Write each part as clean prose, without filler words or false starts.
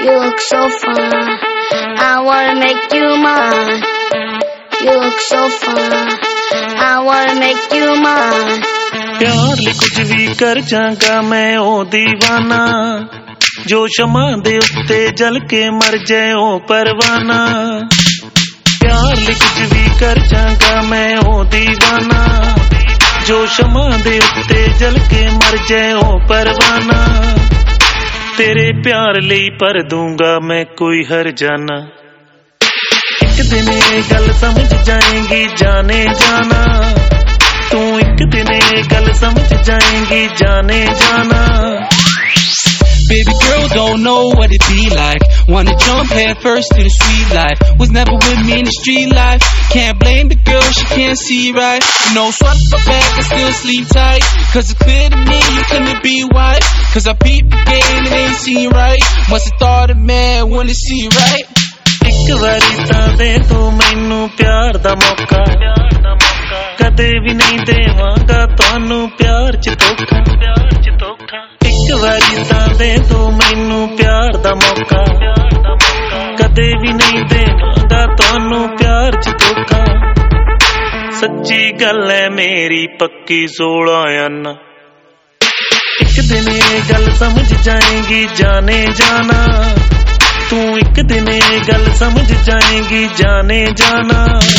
You look so fine, I wanna make you mine. You look so fine, I wanna make you mine. प्यार ਲਈ ਕੁਝ ਵੀ ਕਰ ਜਾਗਾ ਮੈਂ ਉਹ دیਵਾਨਾ ਜੋ ਸ਼ਮਾ ਦੇ ਉੱਤੇ ਜਲ ਕੇ ਮਰ ਜਾਏ ਉਹ ਪਰਵਾਨਾ प्यार ਲਈ ਕੁਝ ਵੀ ਕਰ ਜਾਗਾ ਮੈਂ ਉਹ دیਵਾਨਾ ਜੋ ਸ਼ਮਾ ਦੇ ਉੱਤੇ ਜਲ ਕੇ ਮਰ ਜਾਏ ਉਹ ਪਰਵਾਨਾ तेरे प्यार ਲਈ पर दूंगा मैं कोई हर जाना एक दिन ये गल समझ जाएंगी जाने जाना तू एक दिन ये गल समझ जाएंगी जाने जाना Baby girl don't know what it be like. Wanna jump head first to the street life. Was never with me in the street life. Can't blame the girl, she can't see right. You know, swap my back and still sleep tight. Cause it's clear to me you couldn't be white. Cause I peeped the game and ain't seen right. Must've thought a man wanna see right. एक वारी तां दे तू मैनू प्यार दा मौका कदे भी नहीं देवांगा तुहानू प्यार च धोखा एक वारी तां दे तू मैनू प्यार दा मौका कदे भी नहीं देवांगा तुहानू प्यार च धोखा सच्ची गल है मेरी पक्की 16 आना एक दिन ये गल समझ जाएंगी जाने जाना तू एक दिन ये गल समझ जाएंगी जाने जाना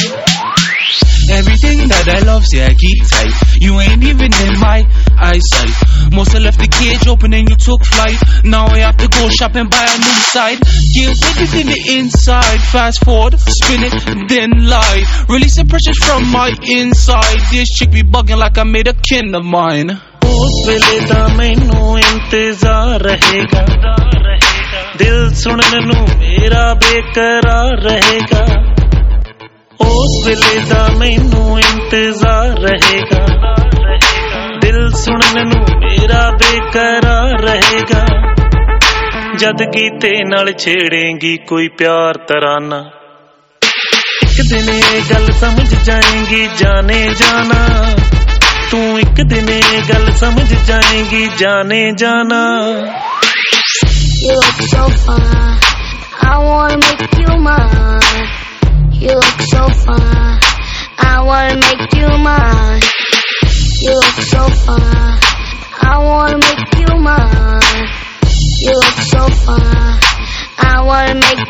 Everything that I love, say I keep tight. You ain't even in my eyesight. Most I left the cage open and you took flight. Now I have to go shop and buy a new side. Get with it in the inside. Fast forward, spin it, then lie. Releasing pressures from my inside. This chick be bugging like I made a kin of mine. उस वेले दा मैनू इंतजार रहेगा दिल सुनन नू मेरा बेकरार रहेगा उस वेले दा मैनू इंतजार रहेगा दिल सुनन नू मेरा बेकरार रहेगा जद गीते नाल छेड़ेंगी कोई प्यार तराना एक दिन ये गल समझ जाएंगी जाने जाना तू एक दिन ये गल समझ जाएंगी जाने जाना You look so fine, I wanna make you mine. You look so fine, I wanna make you mine. You look so fine, I wanna make you mine. You look so fine, I wanna make